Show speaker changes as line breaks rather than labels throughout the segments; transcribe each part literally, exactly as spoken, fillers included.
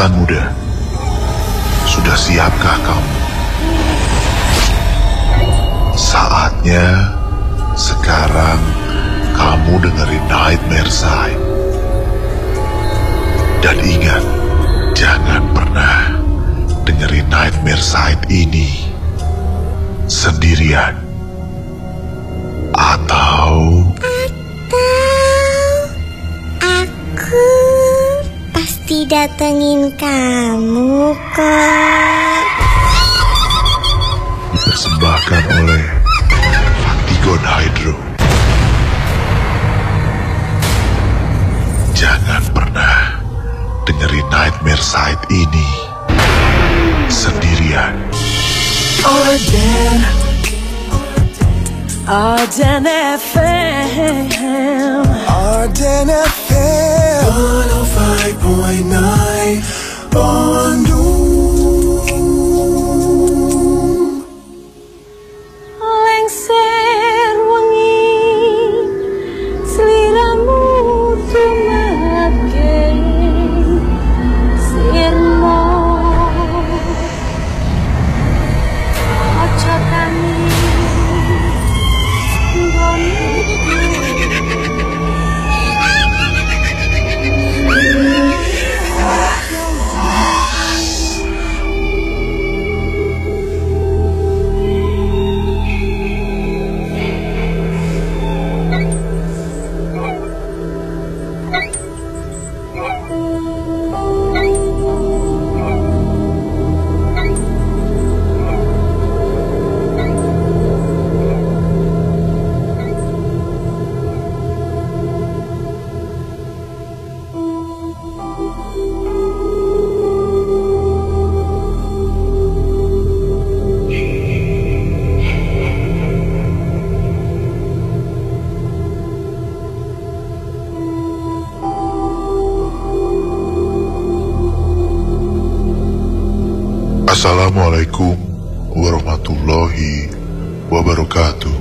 Insan muda, sudah siapkah kamu? Saatnya sekarang kamu dengerin Nightmare Side. Dan ingat, jangan pernah dengerin Nightmare Side ini sendirian. Atau...
Aku pasti datengin kamu kok.
Dipersembahkan oleh Fatigon Hydro. Jangan pernah dengerin Nightmare Side ini sendirian.
Arden, Arden F M, Arden F M, one oh five point nine Bandung. Lengser wangi, seliramu tumake, sirmo, ojo kami.
Assalamualaikum warahmatullahi wabarakatuh.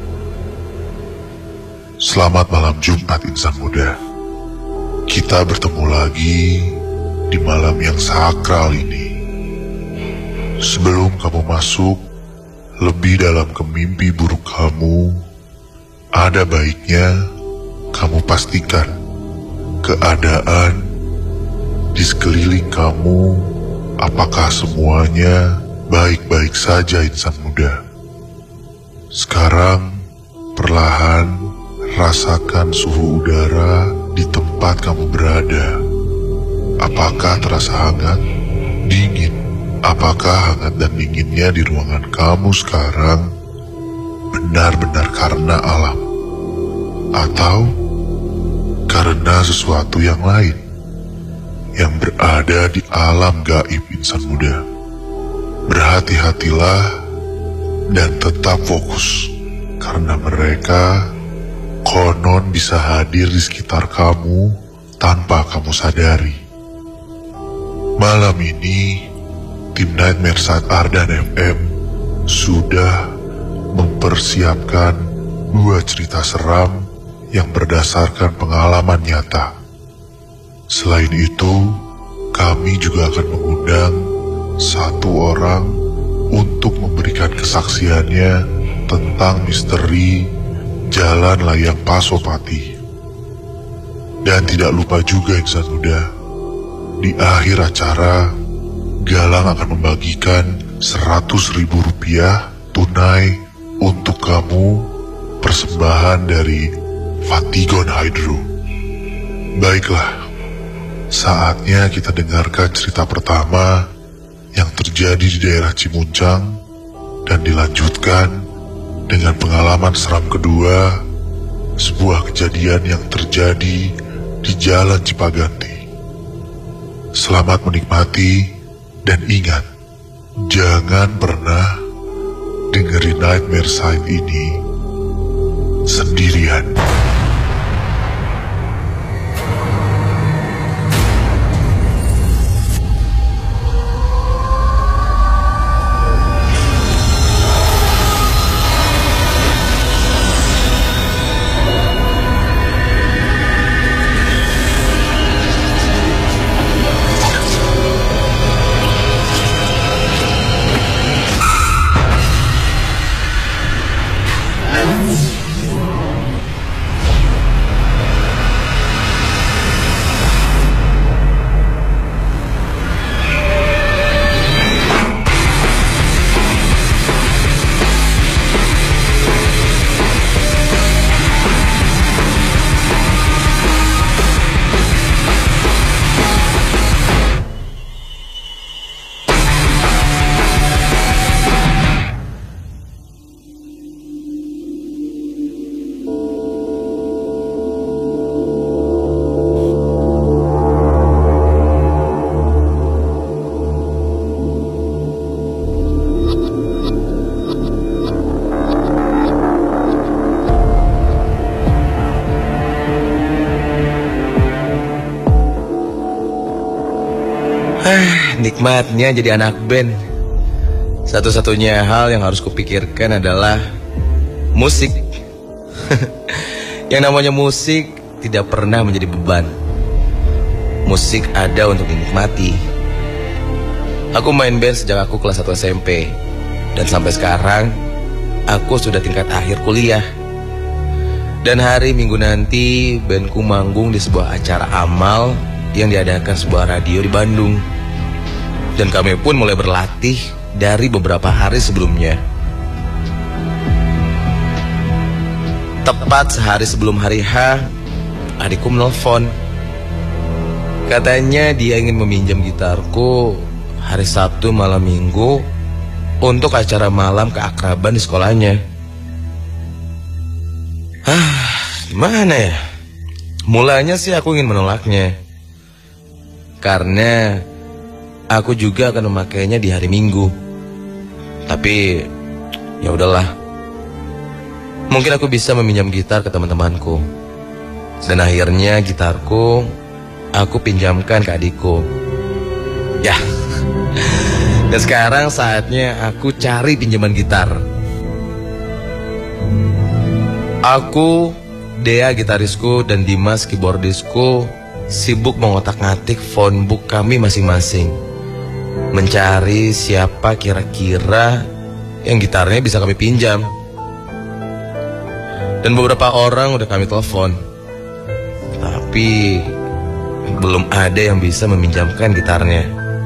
Selamat malam Jumat insan muda. Kita bertemu lagi di malam yang sakral ini. Sebelum kamu masuk lebih dalam ke mimpi buruk kamu, ada baiknya kamu pastikan keadaan di sekeliling kamu, apakah semuanya baik-baik saja insan muda. Sekarang perlahan rasakan suhu udara di tempat kamu berada. Apakah terasa hangat, dingin? Apakah hangat dan dinginnya di ruangan kamu sekarang benar-benar karena alam? Atau karena sesuatu yang lain yang berada di alam gaib insan muda? Berhati-hatilah dan tetap fokus, karena mereka konon bisa hadir di sekitar kamu tanpa kamu sadari. Malam ini, tim Nightmare Side Ardan F M sudah mempersiapkan dua cerita seram yang berdasarkan pengalaman nyata. Selain itu, kami juga akan mengundang satu orang untuk memberikan kesaksiannya tentang misteri Jalan Layang Pasopati. Dan tidak lupa juga insan muda, di akhir acara, Galang akan membagikan seratus ribu rupiah tunai untuk kamu, persembahan dari Fatigon Hydro. Baiklah, saatnya kita dengarkan cerita pertama yang terjadi di daerah Cimuncang dan dilanjutkan dengan pengalaman seram kedua, sebuah kejadian yang terjadi di Jalan Cipaganti. Selamat menikmati dan ingat, jangan pernah dengerin Nightmare Side ini sendirian.
Ah, nikmatnya jadi anak band. Satu-satunya hal yang harus kupikirkan adalah musik. Yang namanya musik tidak pernah menjadi beban. Musik ada untuk dinikmati. Aku main band sejak aku kelas satu S M P. Dan sampai sekarang aku sudah tingkat akhir kuliah. Dan hari Minggu nanti bandku manggung di sebuah acara amal yang diadakan sebuah radio di Bandung. Dan kami pun mulai berlatih dari beberapa hari sebelumnya. Tepat sehari sebelum hari H, adikku menelpon. Katanya dia ingin meminjam gitarku hari Sabtu malam Minggu untuk acara malam keakraban di sekolahnya. Ah, gimana ya? Mulanya sih aku ingin menolaknya, karena aku juga akan memakainya di hari Minggu. Tapi ya udahlah. Mungkin aku bisa meminjam gitar ke teman-temanku. Dan akhirnya gitarku aku pinjamkan ke adikku. Ya. Dan sekarang saatnya aku cari pinjaman gitar. Aku, Dea gitarisku, dan Dimas keyboardisku sibuk mengotak-ngatik phonebook kami masing-masing, mencari siapa kira-kira yang gitarnya bisa kami pinjam. Dan beberapa orang udah kami telepon, tapi belum ada yang bisa meminjamkan gitarnya.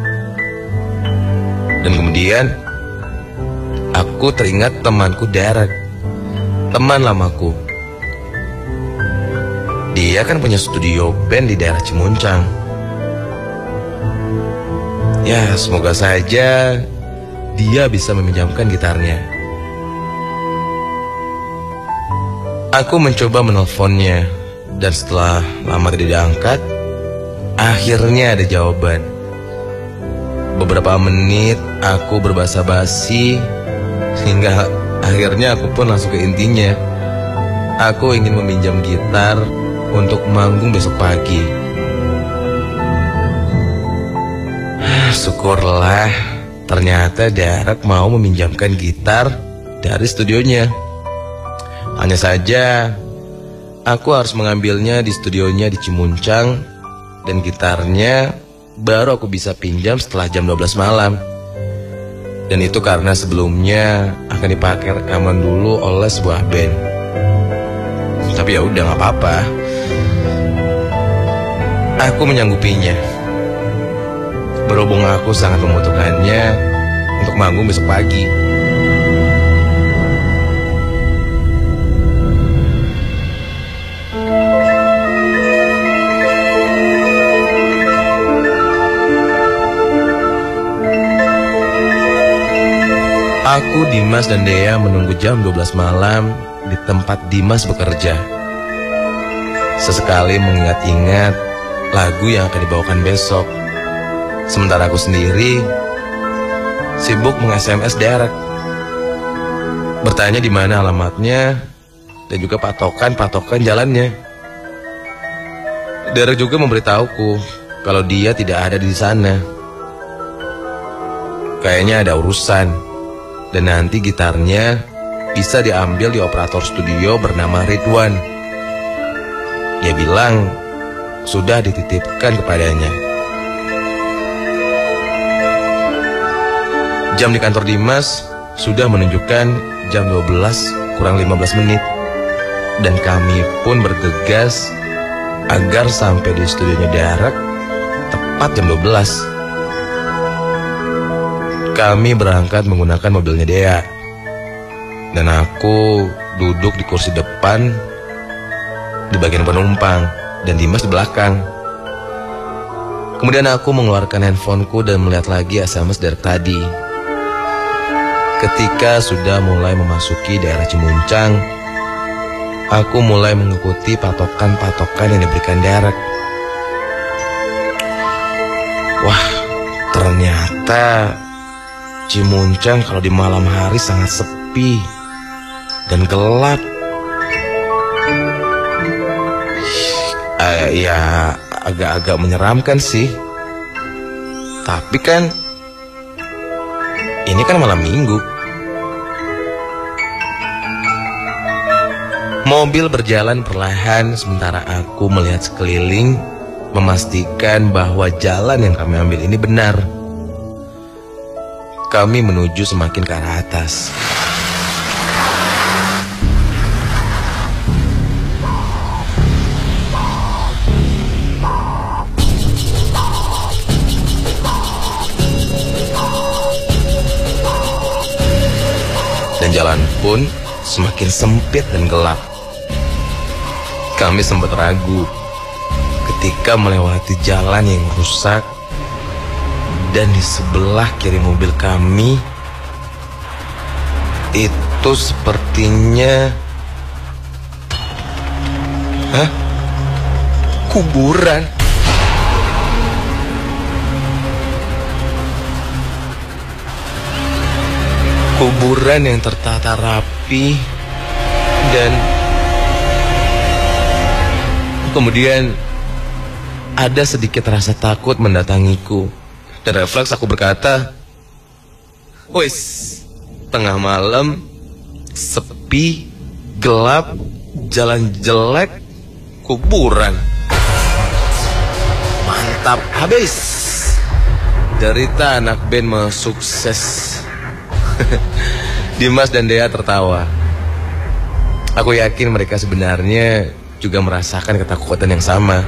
Dan kemudian aku teringat temanku Derek, teman lamaku. Dia kan punya studio band di daerah Cimuncang. Ya, semoga saja dia bisa meminjamkan gitarnya. Aku mencoba menelponnya, dan setelah lama tidak diangkat, akhirnya ada jawaban. Beberapa menit aku berbasa-basi, hingga akhirnya aku pun langsung ke intinya. Aku ingin meminjam gitar untuk manggung besok pagi. Syukurlah, ternyata Derek mau meminjamkan gitar dari studionya. Hanya saja aku harus mengambilnya di studionya di Cimuncang, dan gitarnya baru aku bisa pinjam setelah jam dua belas malam. Dan itu karena sebelumnya akan dipakai rekaman dulu oleh sebuah band. Tapi ya udah, nggak apa-apa. Aku menyanggupinya. Berhubung aku sangat membutuhkannya untuk manggung besok pagi. Aku, Dimas, dan Dea menunggu jam dua belas malam di tempat Dimas bekerja. Sesekali mengingat-ingat lagu yang akan dibawakan besok. Sementara aku sendiri sibuk meng-S M S Derek, bertanya di mana alamatnya dan juga patokan-patokan jalannya. Derek juga memberitahuku kalau dia tidak ada di sana. Kayaknya ada urusan. Dan nanti gitarnya bisa diambil di operator studio bernama Ridwan. Dia bilang sudah dititipkan kepadanya. Jam di kantor Dimas sudah menunjukkan jam dua belas kurang lima belas menit. Dan kami pun bergegas agar sampai di studionya Derek tepat jam dua belas. Kami berangkat menggunakan mobilnya Dea, dan aku duduk di kursi depan di bagian penumpang dan Dimas di belakang. Kemudian aku mengeluarkan handphoneku dan melihat lagi S M S Derek tadi. Ketika sudah mulai memasuki daerah Cimuncang, aku mulai mengikuti patokan-patokan yang diberikan Derek. Wah, ternyata Cimuncang kalau di malam hari sangat sepi dan gelap. Uh, ya agak-agak menyeramkan sih. Tapi kan ini kan malam minggu. Mobil berjalan perlahan sementara aku melihat sekeliling, memastikan bahwa jalan yang kami ambil ini benar. Kami menuju semakin ke arah atas. Dan jalan pun semakin sempit dan gelap. Kami sempat ragu ketika melewati jalan yang rusak, dan di sebelah kiri mobil kami itu sepertinya Hah? Kuburan. Kuburan yang tertata rapi, dan kemudian ada sedikit rasa takut mendatangiku. Dan refleks aku berkata, "Wis, tengah malam, sepi, gelap, jalan jelek, kuburan. Mantap habis." Derita anak band mau sukses. Dimas dan Dea tertawa. Aku yakin mereka sebenarnya juga merasakan ketakutan yang sama.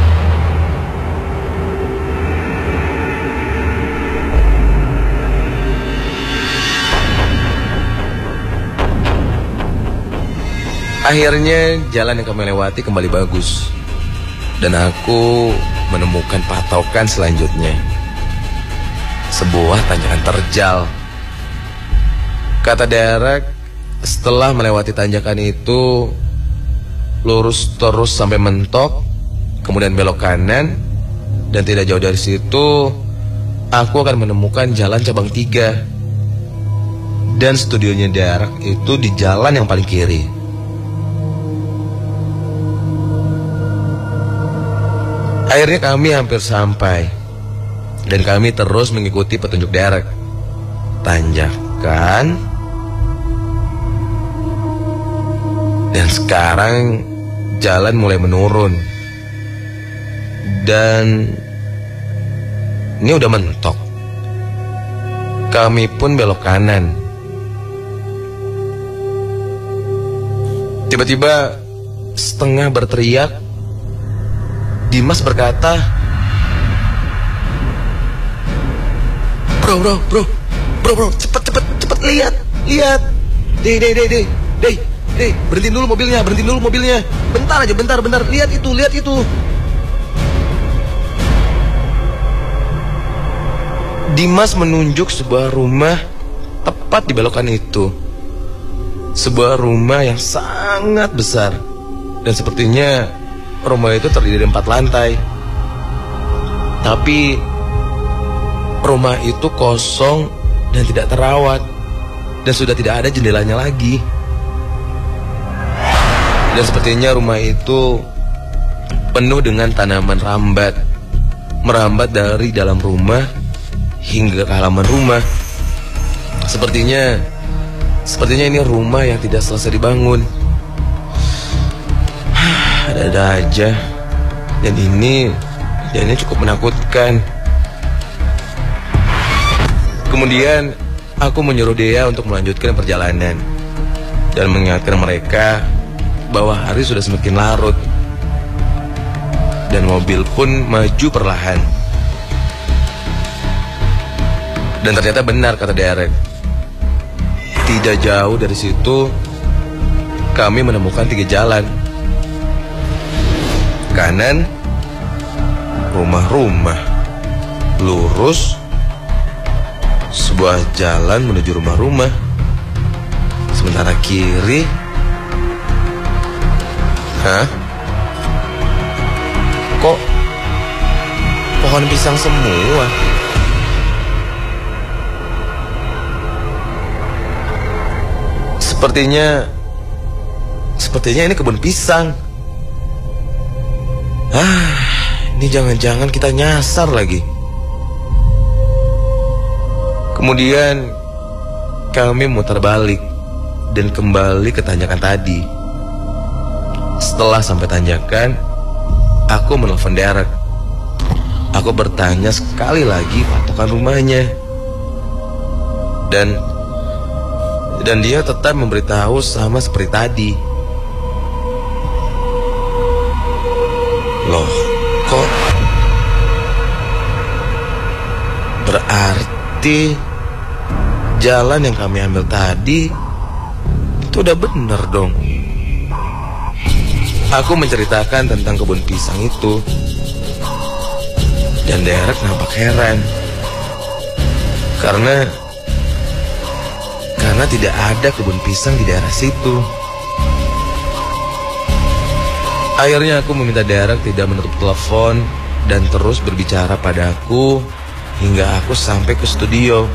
Akhirnya jalan yang kami lewati kembali bagus, dan aku menemukan patokan selanjutnya. Sebuah tanjakan terjal. Kata Derek, setelah melewati tanjakan itu, lurus terus sampai mentok, kemudian belok kanan, dan tidak jauh dari situ, aku akan menemukan jalan cabang tiga. Dan studionya Derek itu di jalan yang paling kiri. Akhirnya kami hampir sampai, dan kami terus mengikuti petunjuk Derek. Tanjakan. Dan sekarang jalan mulai menurun. Dan ini udah mentok. Kami pun belok kanan. Tiba-tiba setengah berteriak, Dimas berkata, Bro, bro, bro, bro, bro, cepet, cepet, cepet, lihat, lihat. Deh, deh, deh, deh, deh. Hei, berhenti dulu mobilnya, berhenti dulu mobilnya. Bentar aja, bentar, bentar. Lihat itu, lihat itu. Dimas menunjuk sebuah rumah tepat di belokan itu. Sebuah rumah yang sangat besar. Dan sepertinya rumah itu terdiri dari empat lantai. Tapi rumah itu kosong dan tidak terawat. Dan sudah tidak ada jendelanya lagi. Dan sepertinya rumah itu penuh dengan tanaman rambat, merambat dari dalam rumah hingga ke halaman rumah. Sepertinya, sepertinya ini rumah yang tidak selesai dibangun. Ada-ada aja. Dan ini, dan ini cukup menakutkan. Kemudian aku menyuruh Dea untuk melanjutkan perjalanan dan mengingatkan mereka bahwa hari sudah semakin larut, dan mobil pun maju perlahan. Dan ternyata benar kata Derek. Tidak jauh dari situ, kami menemukan tiga jalan. Kanan, rumah-rumah. Lurus, sebuah jalan menuju rumah-rumah. Sementara kiri, hah? Kok pohon pisang semua? Sepertinya Sepertinya ini kebun pisang. Ah, ini jangan-jangan kita nyasar lagi. Kemudian kami muter balik dan kembali ke tanjakan tadi. Setelah sampai tanjakan, aku menelpon Derek. Aku bertanya sekali lagi patokan rumahnya. Dan dan dia tetap memberitahu sama seperti tadi. Loh, kok berarti jalan yang kami ambil tadi itu udah bener dong. Aku menceritakan tentang kebun pisang itu, dan Derek nampak heran karena karena tidak ada kebun pisang di daerah situ. Akhirnya aku meminta Derek tidak menutup telepon dan terus berbicara padaku hingga aku sampai ke studio.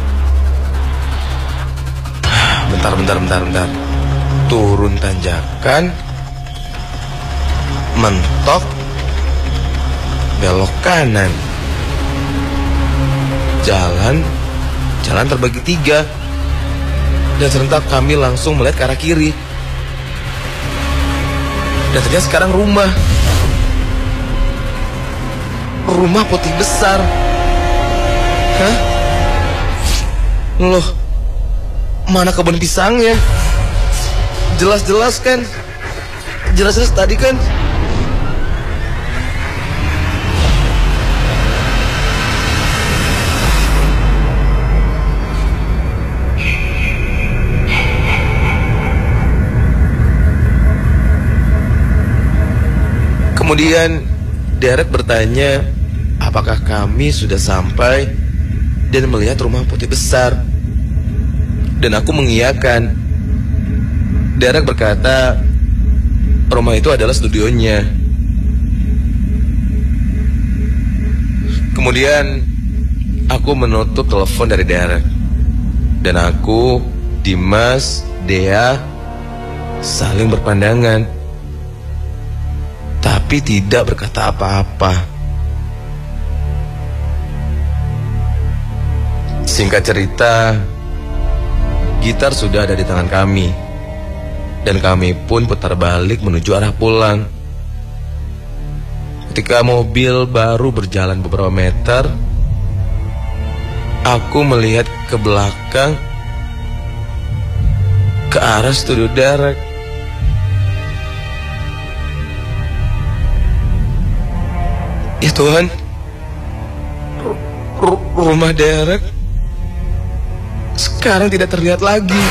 Bentar, bentar, bentar, bentar. Turun tanjakan, mentok, belok kanan. Jalan, jalan terbagi tiga. Dan serentak kami langsung melihat ke arah kiri. Dan ternyata sekarang rumah. Rumah putih besar. Hah? Loh, mana kebun pisangnya? Jelas-jelas kan? Jelas-jelas tadi kan? Kemudian Derek bertanya apakah kami sudah sampai dan melihat rumah putih besar. Dan aku mengiyakan. Derek berkata rumah itu adalah studionya. Kemudian aku menutup telepon dari Derek. Dan aku, Dimas, Dea saling berpandangan, tapi tidak berkata apa-apa. Singkat cerita, gitar sudah ada di tangan kami, dan kami pun putar balik menuju arah pulang. Ketika mobil baru berjalan beberapa meter, aku melihat ke belakang, ke arah studio Derek. Ya Tuhan, R- rumah Derek sekarang tidak terlihat lagi.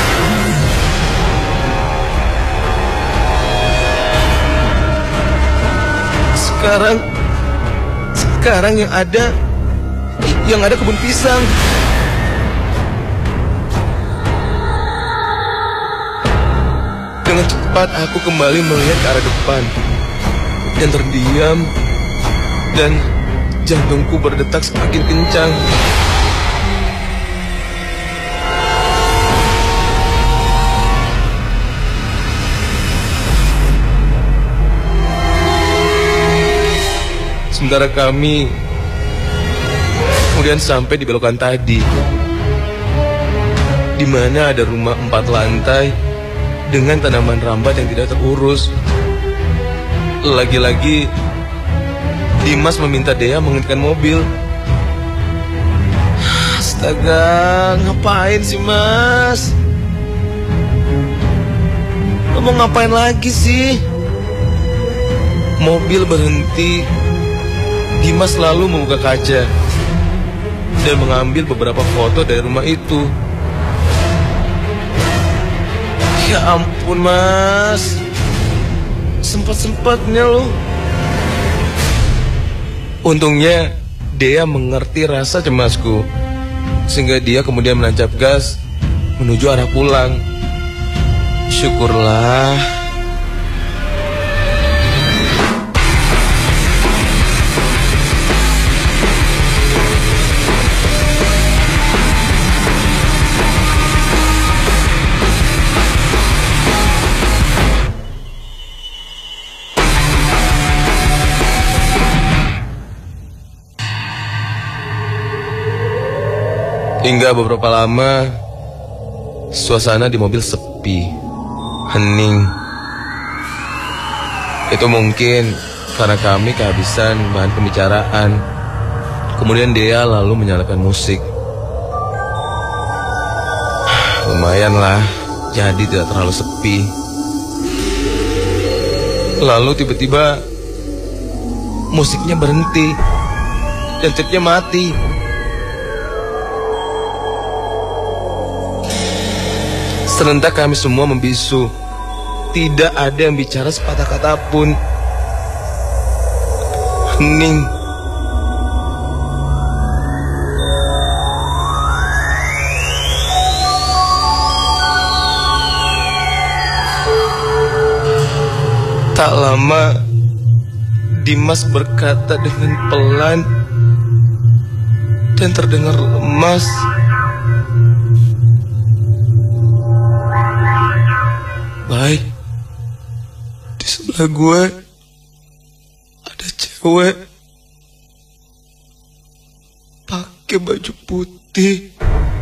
Sekarang, sekarang yang ada, yang ada kebun pisang. Dengan cepat aku kembali melihat ke arah depan dan terdiam. Dan jantungku berdetak semakin kencang. Sementara kami kemudian sampai di belokan tadi, di mana ada rumah empat lantai dengan tanaman rambat yang tidak terurus. Lagi-lagi Dimas meminta Dea menghentikan mobil. Astaga, ngapain sih Mas? Lo mau ngapain lagi sih? Mobil berhenti. Dimas lalu membuka kaca dan mengambil beberapa foto dari rumah itu. Ya ampun Mas, sempat-sempatnya lo. Untungnya Dea mengerti rasa cemasku, sehingga dia kemudian menancap gas menuju arah pulang. Syukurlah. Hingga beberapa lama suasana di mobil sepi, hening. Itu mungkin karena kami kehabisan bahan pembicaraan. Kemudian dia lalu menyalakan musik. Lumayan lah, jadi tidak terlalu sepi. Lalu tiba-tiba musiknya berhenti dan tapnya mati. Serentak kami semua membisu. Tidak ada yang bicara sepatah kata pun. Hening. Tak lama, Dimas berkata dengan pelan dan terdengar lemas. Baik, di sebelah gue ada cewek pakai baju putih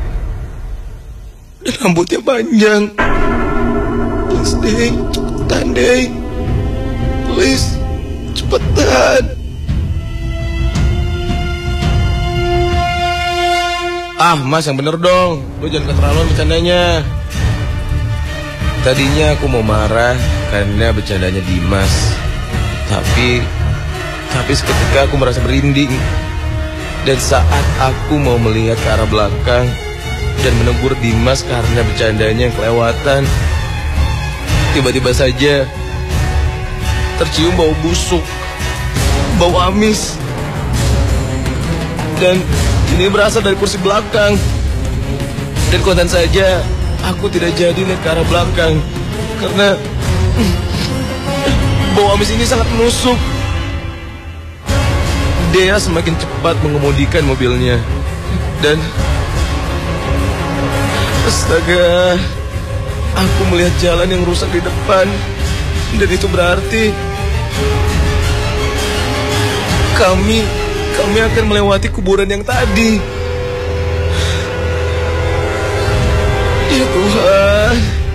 dan rambutnya panjang. Please deh, cepetan deh. Please, cepetan. Ah, mas yang bener dong. Lu jangan keterlaluan bercandanya. Tadinya aku mau marah karena bercandanya Dimas. Tapi Tapi seketika aku merasa merinding. Dan saat aku mau melihat ke arah belakang dan menegur Dimas karena bercandanya yang kelewatan, tiba-tiba saja tercium bau busuk, bau amis. Dan ini berasal dari kursi belakang. Dan kontan saja aku tidak jadi lihat ke arah belakang karena bau amis ini sangat menusuk. Dia semakin cepat mengemudikan mobilnya. Dan astaga, aku melihat jalan yang rusak di depan. Dan itu berarti Kami Kami akan melewati kuburan yang tadi. Ya Tuhan,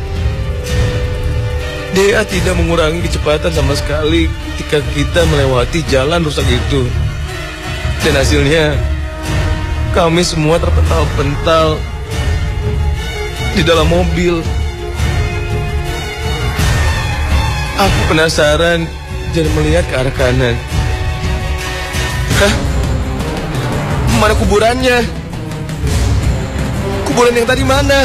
dia tidak mengurangi kecepatan sama sekali ketika kita melewati jalan rusak itu. Dan hasilnya kami semua terpental-pental di dalam mobil. Aku penasaran dan melihat ke arah kanan. Hah? Mana kuburannya? Kuburan yang tadi mana?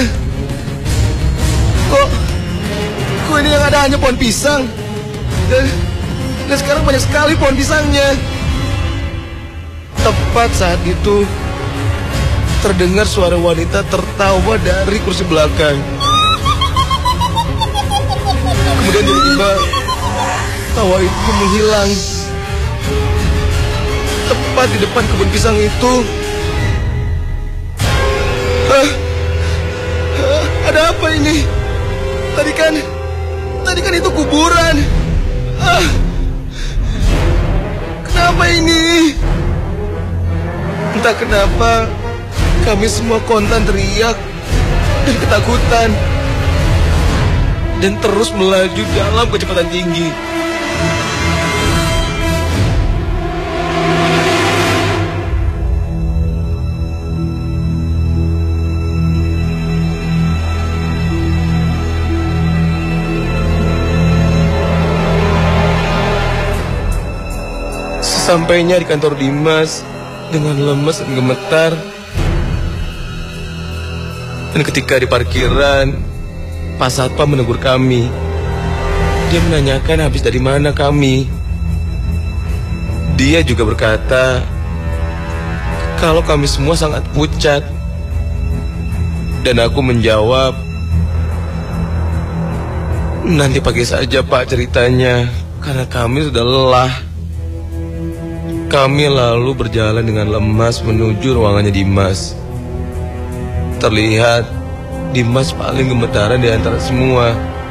Kok Kok ini yang ada hanya pohon pisang? Dan, dan sekarang banyak sekali pohon pisangnya. Tepat saat itu terdengar suara wanita tertawa dari kursi belakang. Kemudian tiba-tiba tawa itu menghilang. Tepat di depan kebun pisang itu. Hah? Hah? Ada apa ini? Tadi kan Tadi kan itu kuburan. Ah. Kenapa ini? Entah kenapa kami semua kontan teriak dan ketakutan dan terus melaju dalam kecepatan tinggi. Sesampainya di kantor Dimas dengan lemes dan gemetar. Dan ketika di parkiran, Pak Satpam menegur kami. Dia menanyakan habis dari mana kami. Dia juga berkata kalau kami semua sangat pucat. Dan aku menjawab, nanti pagi saja Pak ceritanya, karena kami sudah lelah. Kami lalu berjalan dengan lemas menuju ruangannya Dimas. Terlihat Dimas paling gemetaran di antara semua.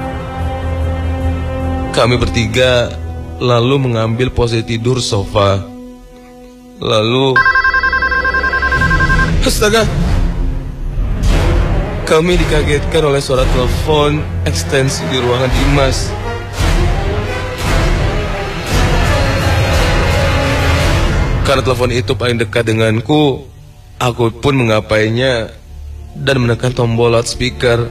Kami bertiga lalu mengambil posisi tidur sofa. Lalu, astaga, Kami dikagetkan oleh suara telepon ekstensi di ruangan Dimas. Karena telepon itu paling dekat denganku, aku pun menggapainya dan menekan tombol loudspeaker.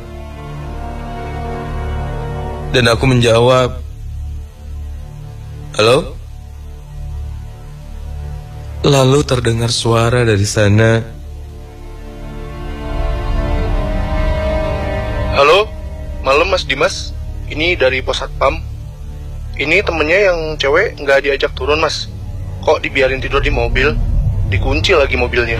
Dan aku menjawab, "Halo?" Lalu terdengar suara dari sana,
"Halo, malam Mas Dimas. Ini dari pos satpam. Ini temennya yang cewek nggak diajak turun Mas. Kok dibiarin tidur di mobil? Dikunci lagi mobilnya."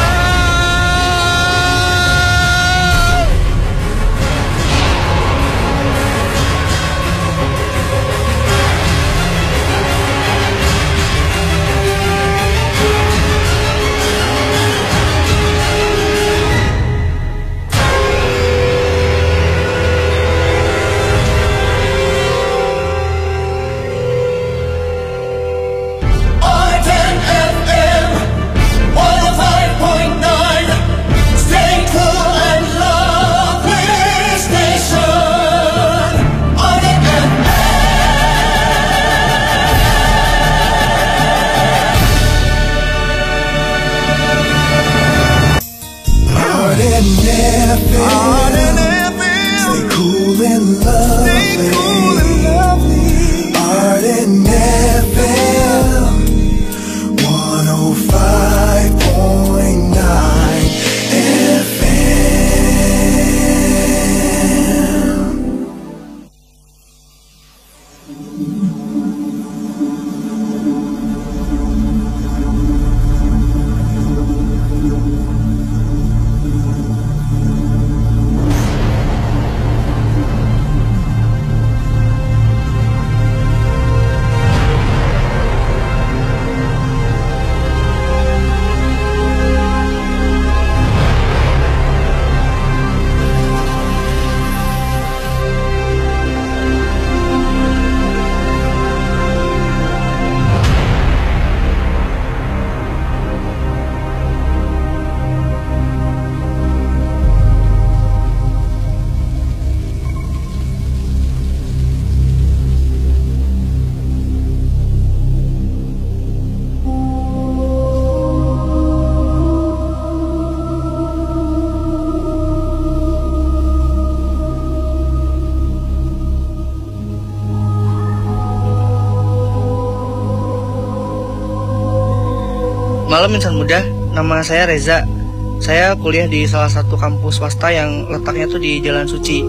Malam insan muda, nama saya Reza. Saya kuliah di salah satu kampus swasta yang letaknya tuh di Jalan Suci.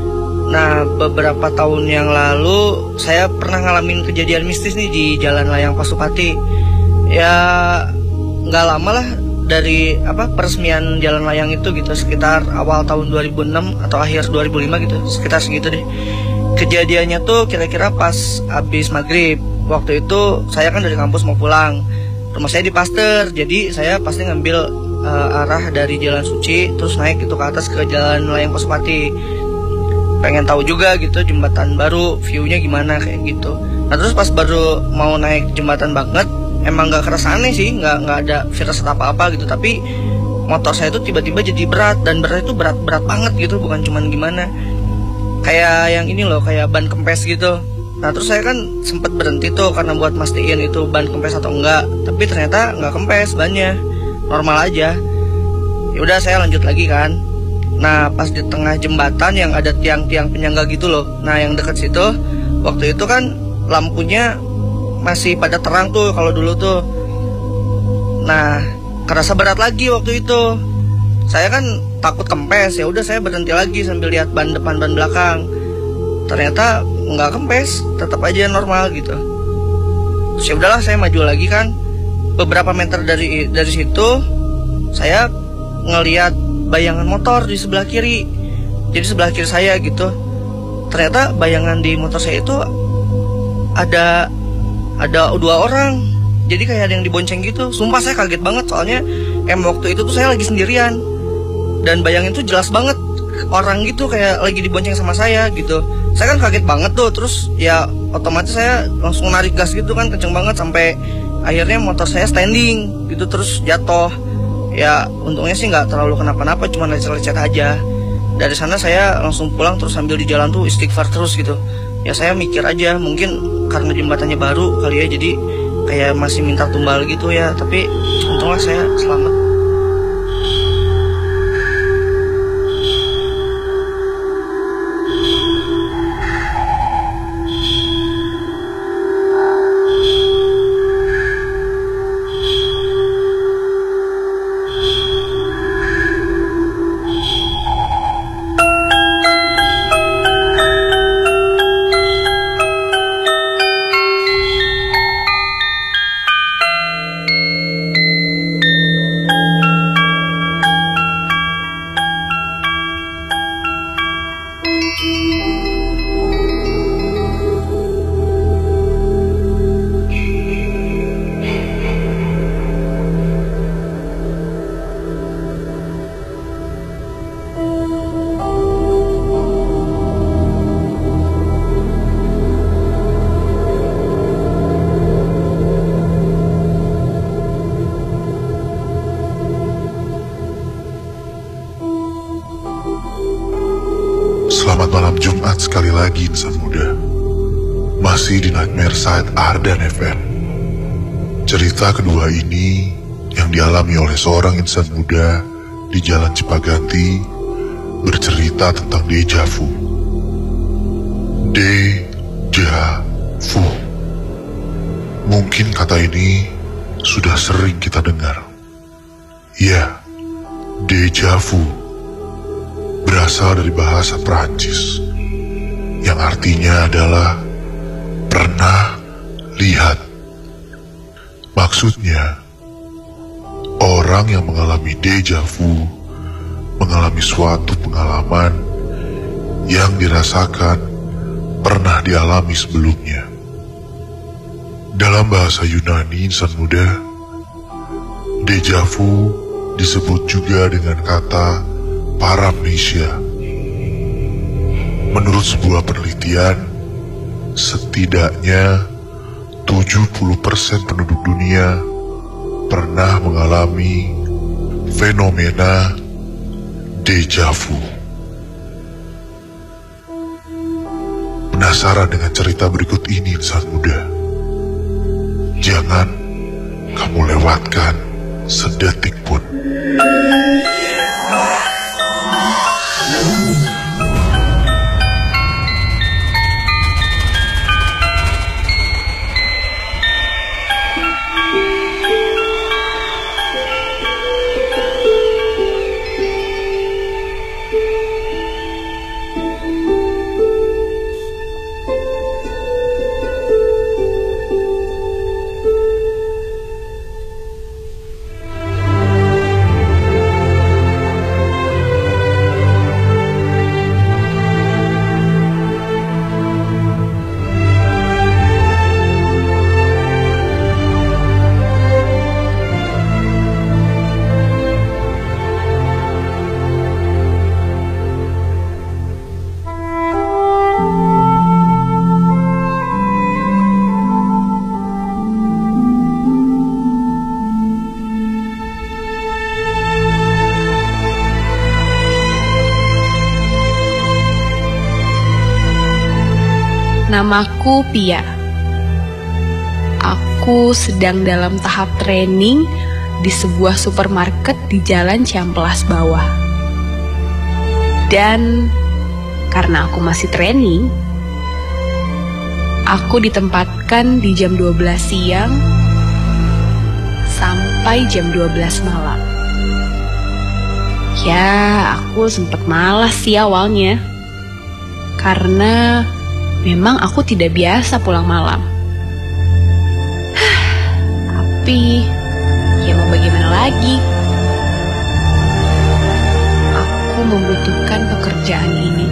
Nah, beberapa tahun yang lalu saya pernah ngalamin kejadian mistis nih di Jalan Layang Pasupati. Ya, nggak lama lah dari apa peresmian Jalan Layang itu gitu, sekitar awal tahun dua ribu enam atau akhir dua ribu lima gitu, sekitar segitu deh. Kejadiannya tuh kira-kira pas habis maghrib. Waktu itu saya kan dari kampus mau pulang. Rumah saya di Pasteur, jadi saya pasti ngambil uh, arah dari Jalan Suci, terus naik gitu ke atas ke Jalan Layang Pasupati. Pengen tahu juga gitu jembatan baru, view-nya gimana kayak gitu. Nah terus pas baru mau naik jembatan banget, emang gak kerasa aneh sih, gak, gak ada firasat apa-apa gitu. Tapi motor saya tuh tiba-tiba jadi berat, dan berat itu berat-berat banget gitu, bukan cuman gimana. Kayak yang ini loh, kayak ban kempes gitu. Nah terus saya kan sempat berhenti tuh karena buat mastiin itu ban kempes atau enggak. Tapi ternyata nggak kempes bannya, normal aja. Ya udah saya lanjut lagi kan. Nah pas di tengah jembatan yang ada tiang-tiang penyangga gitu loh. Nah yang deket situ waktu itu kan lampunya masih pada terang tuh kalau dulu tuh. Nah kerasa berat lagi waktu itu. Saya kan takut kempes, ya udah saya berhenti lagi sambil lihat ban depan ban belakang. Ternyata nggak kempes, tetap aja normal gitu. Terus ya udahlah saya maju lagi kan. Beberapa meter dari dari situ saya ngelihat bayangan motor di sebelah kiri. Jadi sebelah kiri saya gitu. Ternyata bayangan di motor saya itu ada ada dua orang. Jadi kayak ada yang dibonceng gitu. Sumpah saya kaget banget soalnya em waktu itu tuh saya lagi sendirian. Dan bayangan itu jelas banget orang gitu kayak lagi dibonceng sama saya gitu. Saya kan kaget banget tuh, terus ya otomatis saya langsung narik gas gitu kan, kenceng banget sampai akhirnya motor saya standing gitu terus jatuh. Ya untungnya sih nggak terlalu kenapa-napa, cuma lecet-lecet aja. dari sana saya langsung pulang, terus sambil di jalan tuh istighfar terus gitu. Ya saya mikir aja, mungkin karena jembatannya baru kali ya, jadi kayak masih minta tumbal gitu ya. Tapi untunglah saya selamat.
Selamat malam Jumat sekali lagi insan muda. Masih di Nightmare Side Ardan F M. Cerita kedua ini yang dialami oleh seorang insan muda di Jalan Cipaganti bercerita tentang deja vu. Deja vu. Mungkin kata ini sudah sering kita dengar. Ya, deja vu berasal dari bahasa Perancis yang artinya adalah pernah lihat. Maksudnya, orang yang mengalami deja vu mengalami suatu pengalaman yang dirasakan pernah dialami sebelumnya. Dalam bahasa Yunani insan muda, deja vu disebut juga dengan kata paramnesia. Menurut sebuah penelitian, setidaknya tujuh puluh persen penduduk dunia pernah mengalami fenomena deja vu. Penasaran dengan cerita berikut ini insan muda? Jangan kamu lewatkan sedetik pun.
Namaku Pia. Aku sedang dalam tahap training di sebuah supermarket di Jalan Ciamplas Bawah. Dan karena aku masih training, aku ditempatkan di jam dua belas siang sampai jam dua belas malam. Ya, aku sempet malas sih awalnya, karena memang aku tidak biasa pulang malam. Tapi, ya mau bagaimana lagi? Aku membutuhkan pekerjaan ini.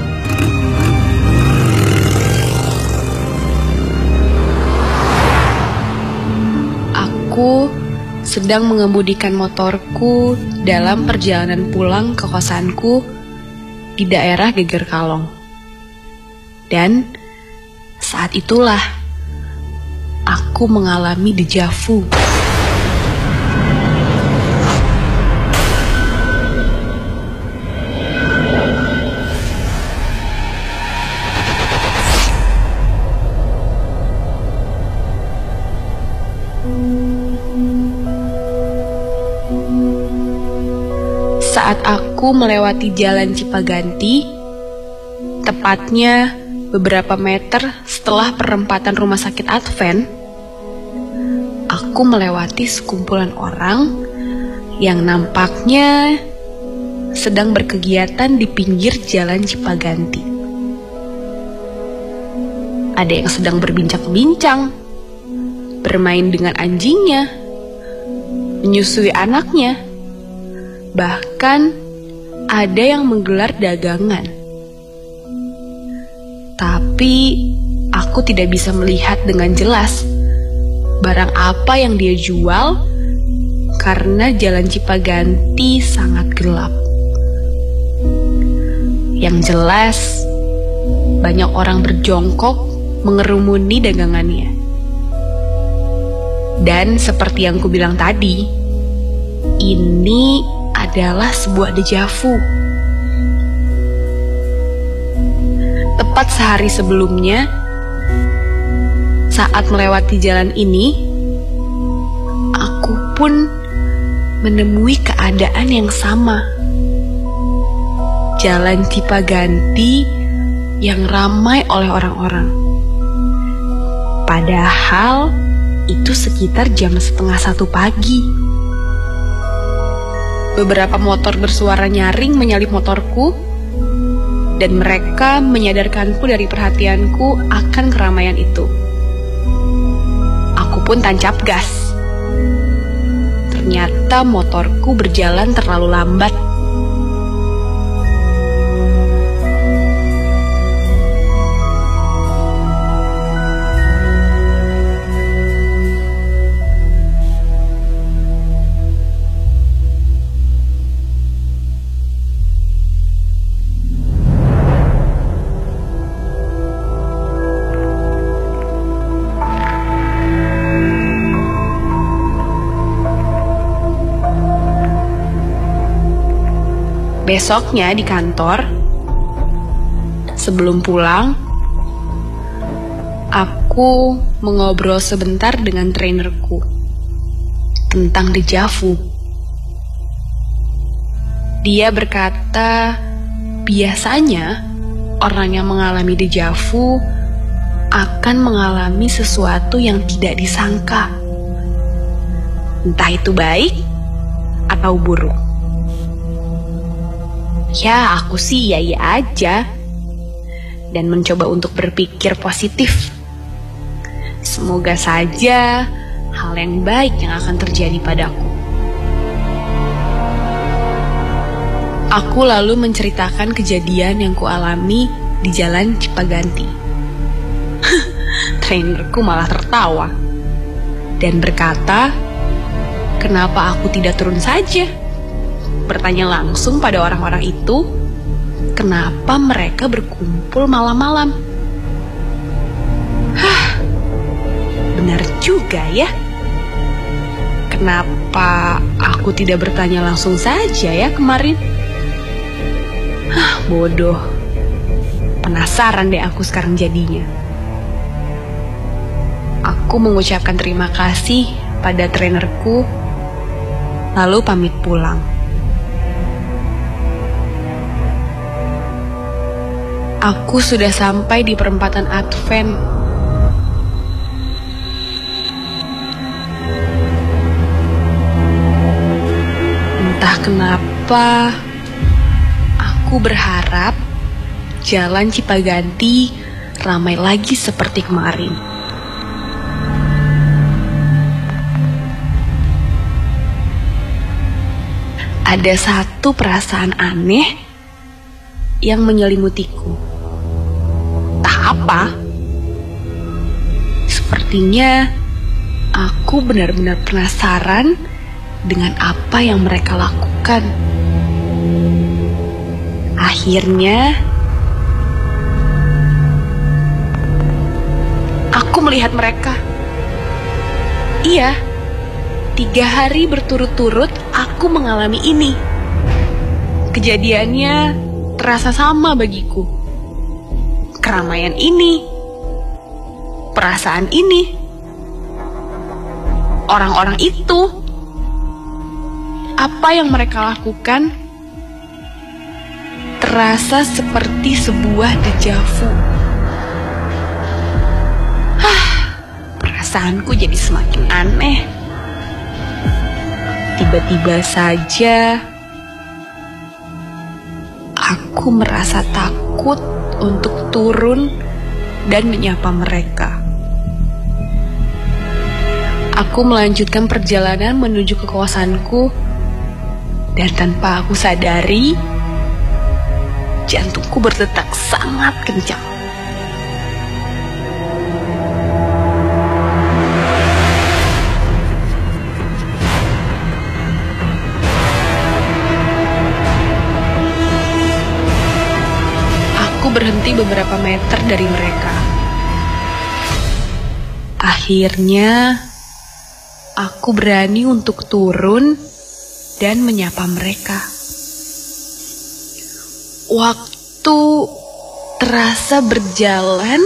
Aku sedang mengemudikan motorku dalam perjalanan pulang ke kosanku di daerah Geger Kalong. Dan saat itulah aku mengalami deja vu. Saat aku melewati jalan Cipaganti, tepatnya beberapa meter setelah perempatan rumah sakit Advent, aku melewati sekumpulan orang yang nampaknya sedang berkegiatan di pinggir jalan Cipaganti. Ada yang sedang berbincang-bincang, bermain dengan anjingnya, menyusui anaknya, bahkan ada yang menggelar dagangan. Tapi aku tidak bisa melihat dengan jelas barang apa yang dia jual karena jalan Cipaganti sangat gelap. Yang jelas, banyak orang berjongkok mengerumuni dagangannya. Dan seperti yang ku bilang tadi, ini adalah sebuah dejavu. Tepat sehari sebelumnya, saat melewati jalan ini, aku pun menemui keadaan yang sama. Jalan Cipaganti yang ramai oleh orang-orang. Padahal itu sekitar jam setengah satu pagi. Beberapa motor bersuara nyaring menyalip motorku, dan mereka menyadarkanku dari perhatianku akan keramaian itu. Aku pun tancap gas. Ternyata motorku berjalan terlalu lambat. Besoknya di kantor, sebelum pulang, aku mengobrol sebentar dengan trainerku tentang dejavu. Dia berkata, biasanya orang yang mengalami dejavu akan mengalami sesuatu yang tidak disangka, entah itu baik atau buruk. Ya, aku sih iya-iya aja dan mencoba untuk berpikir positif. Semoga saja hal yang baik yang akan terjadi padaku. Aku lalu menceritakan kejadian yang kualami di jalan Cipaganti. Trainerku malah tertawa dan berkata, kenapa aku tidak turun saja? Bertanya langsung pada orang-orang itu, kenapa mereka berkumpul malam-malam. Hah, benar juga ya. Kenapa aku tidak bertanya langsung saja ya kemarin? Hah, bodoh. Penasaran deh aku sekarang jadinya. Aku mengucapkan terima kasih pada trainerku, lalu pamit pulang. Aku sudah sampai di perempatan Advent. Entah kenapa, aku berharap jalan Cipaganti ramai lagi seperti kemarin. Ada satu perasaan aneh yang menyelimutiku. Apa? Sepertinya aku benar-benar penasaran dengan apa yang mereka lakukan. Akhirnya, aku melihat mereka. Iya, tiga hari berturut-turut aku mengalami ini. Kejadiannya terasa sama bagiku. Keramaian ini, perasaan ini, orang-orang itu, apa yang mereka lakukan terasa seperti sebuah dejavu. Hah, perasaanku jadi semakin aneh. Tiba-tiba saja aku merasa takut untuk turun dan menyapa mereka. Aku melanjutkan perjalanan menuju ke kosanku, dan tanpa aku sadari, jantungku berdetak sangat kencang. Aku berhenti beberapa meter dari mereka. Akhirnya, aku berani untuk turun dan menyapa mereka. Waktu terasa berjalan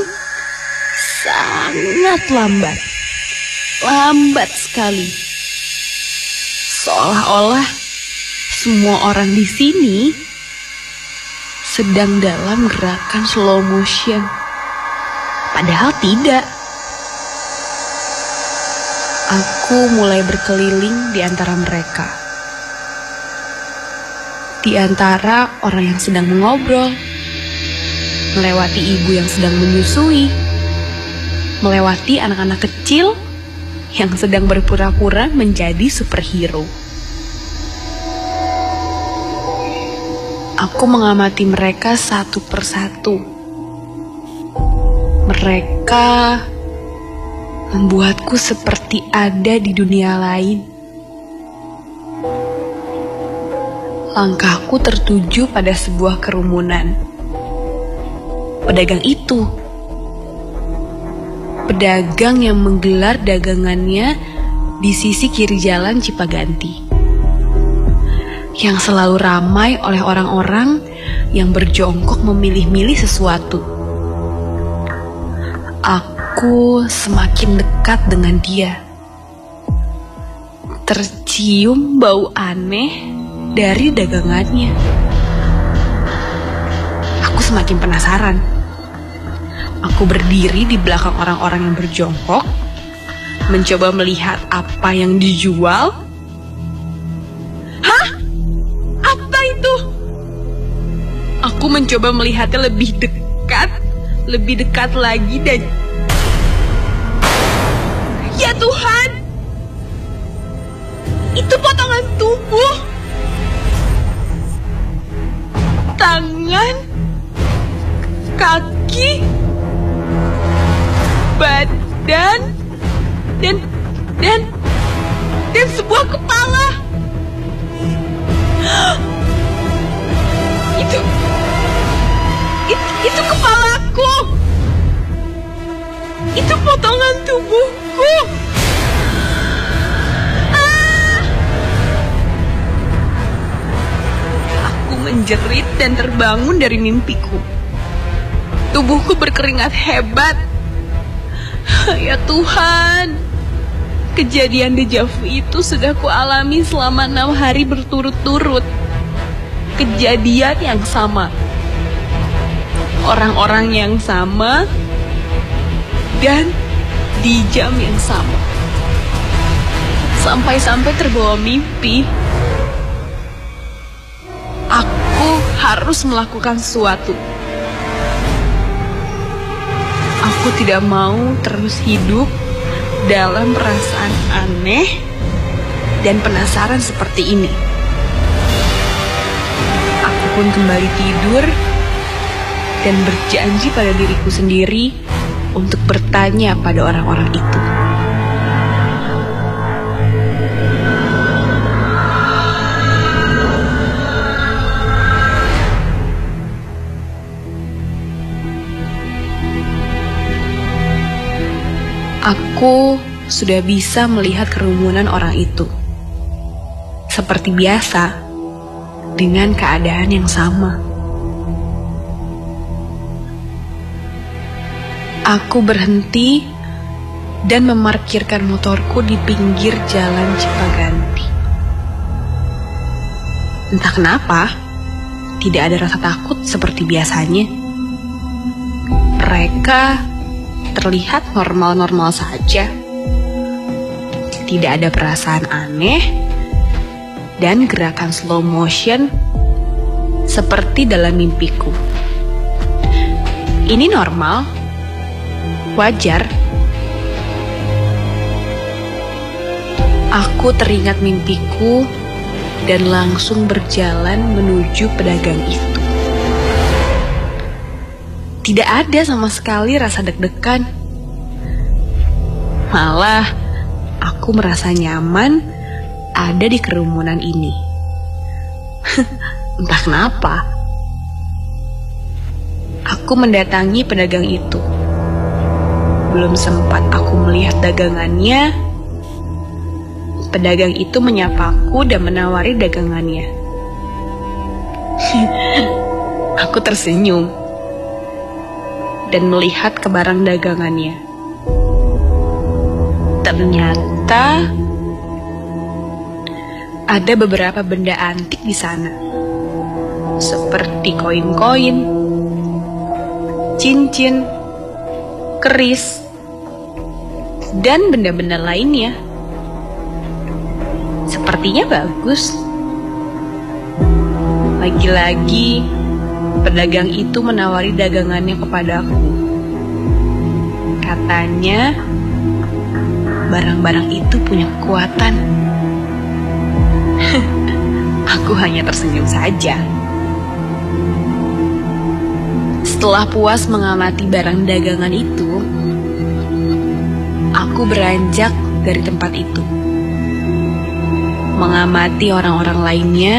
sangat lambat. Lambat sekali. Seolah-olah semua orang di sini sedang dalam gerakan slow motion. Padahal tidak. Aku mulai berkeliling di antara mereka. Di antara orang yang sedang mengobrol, melewati ibu yang sedang menyusui, melewati anak-anak kecil yang sedang berpura-pura menjadi superhero. Aku mengamati mereka satu persatu. Mereka membuatku seperti ada di dunia lain. Langkahku tertuju pada sebuah kerumunan. Pedagang itu, pedagang yang menggelar dagangannya di sisi kiri jalan Cipaganti, yang selalu ramai oleh orang-orang yang berjongkok memilih-milih sesuatu. Aku semakin dekat dengan dia. Tercium bau aneh dari dagangannya. Aku semakin penasaran. Aku berdiri di belakang orang-orang yang berjongkok, mencoba melihat apa yang dijual. Hah? Apa itu? Aku mencoba melihatnya lebih dekat, lebih dekat lagi dan... Ya Tuhan! Itu potongan tubuh! Tangan, kaki, badan, dan dan dan sebuah kepala. Itu, itu, itu kepalaku. Itu potongan tubuhku. Menjerit dan terbangun dari mimpiku. Tubuhku berkeringat hebat. Ya Tuhan, kejadian dejavu itu sudah kualami selama enam hari berturut-turut. Kejadian yang sama, orang-orang yang sama, dan di jam yang sama. Sampai-sampai terbawa mimpi. Aku harus melakukan sesuatu. Aku tidak mau terus hidup dalam perasaan aneh dan penasaran seperti ini. Aku pun kembali tidur dan berjanji pada diriku sendiri untuk bertanya pada orang-orang itu. Aku sudah bisa melihat kerumunan orang itu. Seperti biasa, dengan keadaan yang sama. Aku berhenti dan memarkirkan motorku di pinggir jalan Cipaganti. Entah kenapa, tidak ada rasa takut seperti biasanya. Mereka terlihat normal-normal saja. Tidak ada perasaan aneh dan gerakan slow motion seperti dalam mimpiku. Ini normal, wajar. Aku teringat mimpiku dan langsung berjalan menuju pedagang itu. Tidak ada sama sekali rasa deg-degan. Malah, aku merasa nyaman ada di kerumunan ini. Entah kenapa. Aku mendatangi pedagang itu. Belum sempat aku melihat dagangannya, pedagang itu menyapaku dan menawari dagangannya. Aku tersenyum dan melihat ke barang dagangannya. Ternyata ada beberapa benda antik di sana, seperti koin-koin, cincin, keris, dan benda-benda lainnya. Sepertinya bagus. Lagi-lagi, pedagang itu menawari dagangannya kepadaku. Katanya, barang-barang itu punya kekuatan. Aku hanya tersenyum saja. Setelah puas mengamati barang dagangan itu, aku beranjak dari tempat itu, mengamati orang-orang lainnya,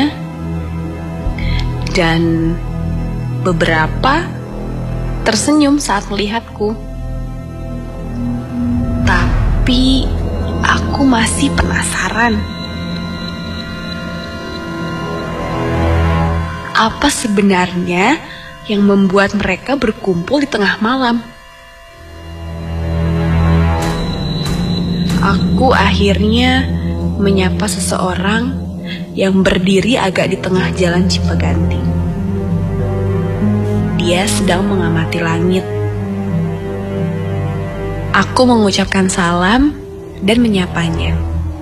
dan beberapa tersenyum saat melihatku. Tapi aku masih penasaran. Apa sebenarnya yang membuat mereka berkumpul di tengah malam? Aku akhirnya menyapa seseorang yang berdiri agak di tengah jalan Cipaganti. Dia sedang mengamati langit. Aku mengucapkan salam dan menyapanya.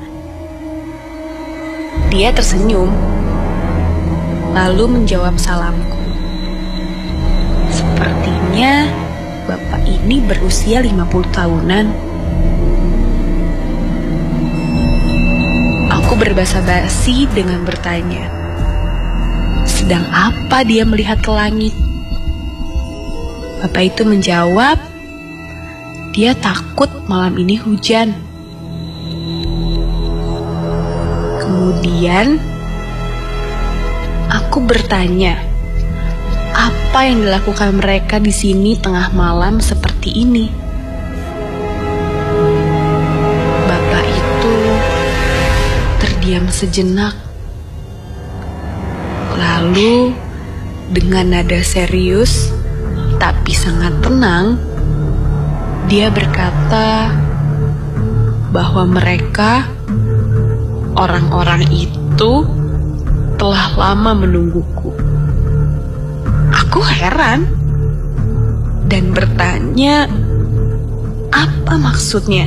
Dia tersenyum, lalu menjawab salamku. Sepertinya bapak ini berusia lima puluh tahunan. Aku berbasa-basi dengan bertanya, sedang apa dia melihat ke langit? Bapak itu menjawab, dia takut malam ini hujan. Kemudian, aku bertanya, apa yang dilakukan mereka di sini tengah malam seperti ini? Bapak itu terdiam sejenak. Lalu, dengan nada serius tapi sangat tenang, dia berkata bahwa mereka, orang-orang itu, telah lama menungguku. Aku heran dan bertanya, apa maksudnya?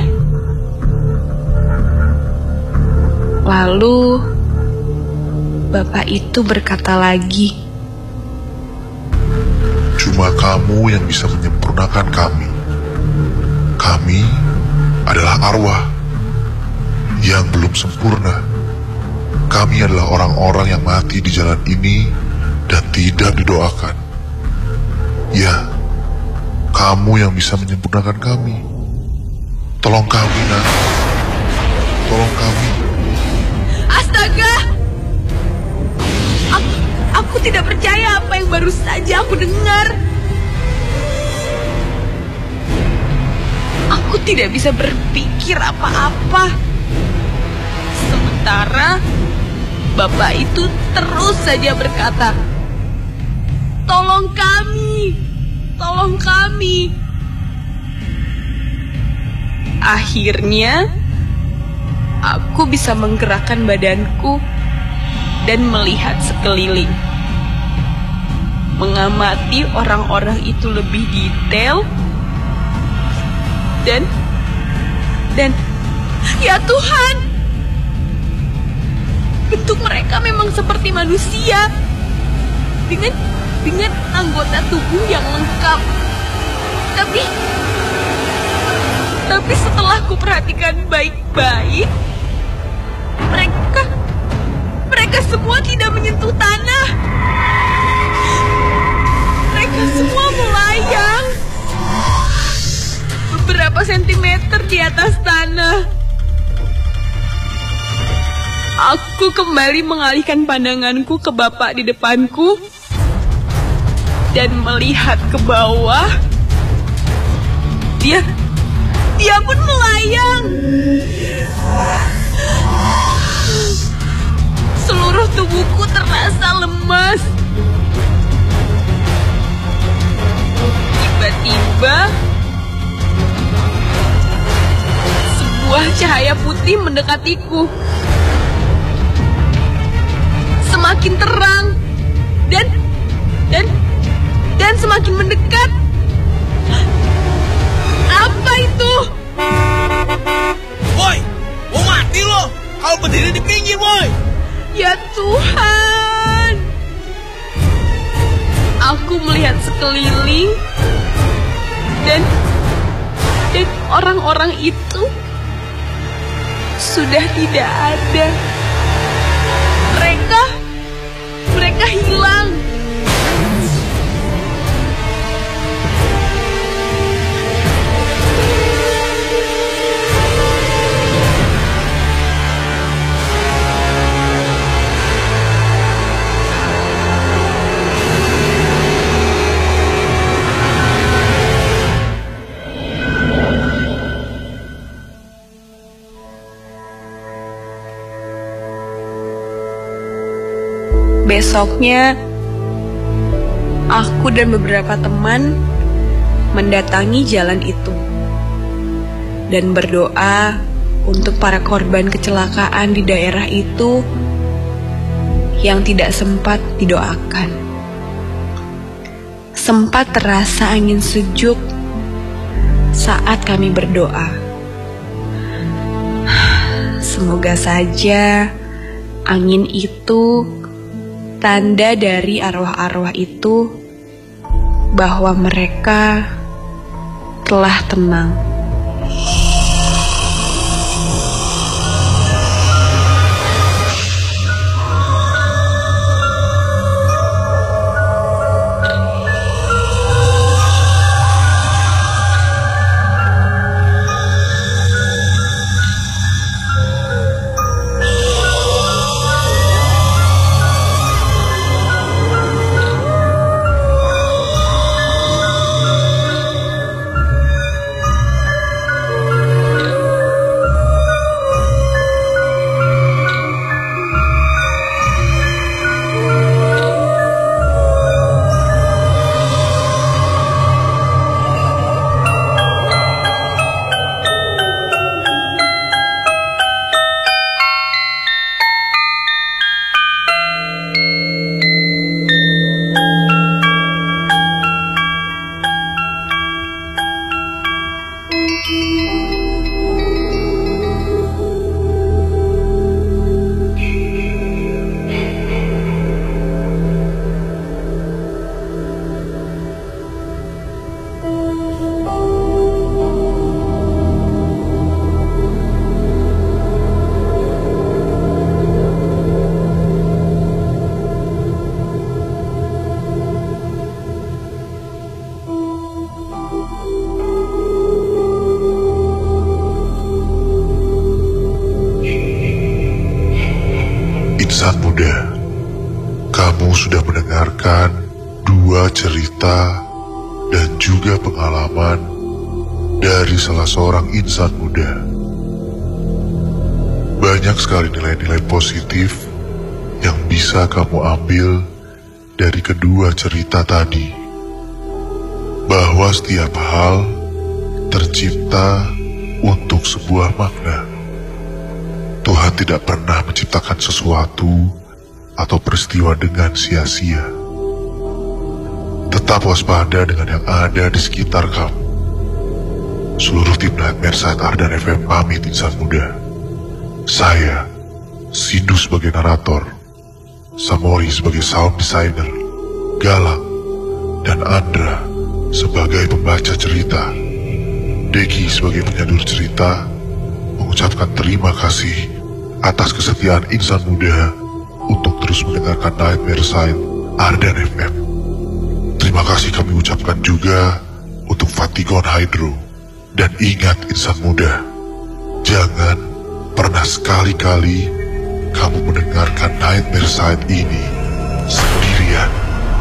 Lalu, bapak itu berkata lagi,
cuma kamu yang bisa menyempurnakan kami. Kami adalah arwah yang belum sempurna. Kami adalah orang-orang yang mati di jalan ini dan tidak didoakan. Ya, kamu yang bisa menyempurnakan kami. Tolong kami, Nak. Tolong kami.
Astaga! Aku, aku tidak percaya apa yang baru saja aku dengar. Aku tidak bisa berpikir apa-apa. Sementara bapak itu terus saja berkata, tolong kami, tolong kami. Akhirnya, aku bisa menggerakkan badanku dan melihat sekeliling. mengamati orang-orang itu lebih detail. Dan Dan ya Tuhan, bentuk mereka memang seperti manusia, Dengan Dengan anggota tubuh yang lengkap. Tapi Tapi setelah kuperhatikan baik-baik, Mereka Mereka semua tidak menyentuh tanah. Mereka semua melayang beberapa sentimeter di atas tanah. Aku kembali mengalihkan pandanganku ke bapak di depanku dan melihat ke bawah. Dia Dia pun melayang. Seluruh tubuhku terasa lemas. Tiba-tiba sebuah cahaya putih mendekatiku. Semakin terang dan dan dan semakin mendekat. Apa itu?
Boy, mau mati lo? Kau berdiri di pinggir, boy.
Ya Tuhan. Aku melihat sekeliling dan dan orang-orang itu sudah tidak ada. Mereka mereka hilang. Besoknya, aku dan beberapa teman mendatangi jalan itu dan berdoa untuk para korban kecelakaan di daerah itu yang tidak sempat didoakan. Sempat terasa angin sejuk saat kami berdoa. Semoga saja angin itu tanda dari arwah-arwah itu bahwa mereka telah tenang.
Insan muda, kamu sudah mendengarkan dua cerita dan juga pengalaman dari salah seorang insan muda. Banyak sekali nilai-nilai positif yang bisa kamu ambil dari kedua cerita tadi. Bahwa setiap hal tercipta untuk sebuah makna. Tuhan tidak pernah menciptakan sesuatu atau peristiwa dengan sia-sia. Tetap waspada dengan yang ada di sekitar kamu. Seluruh tim Nightmare Side Ardan F M pamit insan muda. Saya, Sindu sebagai narator, Samori sebagai sound designer, Galang, dan Andra sebagai pembaca cerita, Deki sebagai penyadur cerita, mengucapkan terima kasih atas kesetiaan insan muda untuk terus mendengarkan Nightmare Side Ardan F M. Terima kasih kami ucapkan juga untuk Fatigon Hydro. Dan ingat insan muda, jangan pernah sekali-kali kamu mendengarkan Nightmare Side ini sendirian.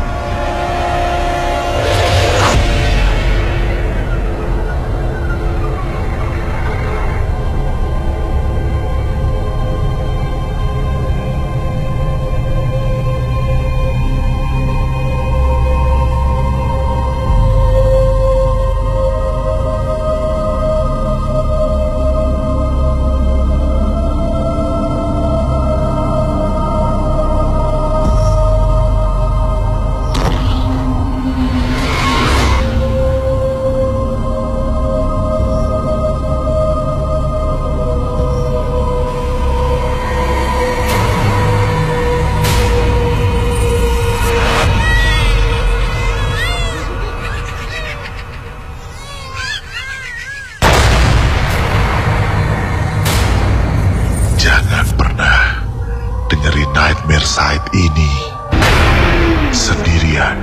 Nightmare Side ini sendirian.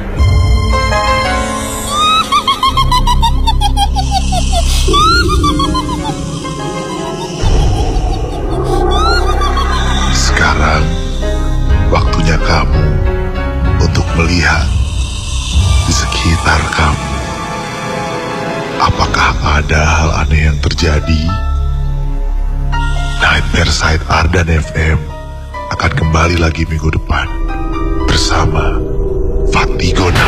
Sekarang waktunya kamu untuk melihat di sekitar kamu. Apakah ada hal aneh yang terjadi? Nightmare Side Ardan F M akan kembali lagi minggu depan bersama Fatigon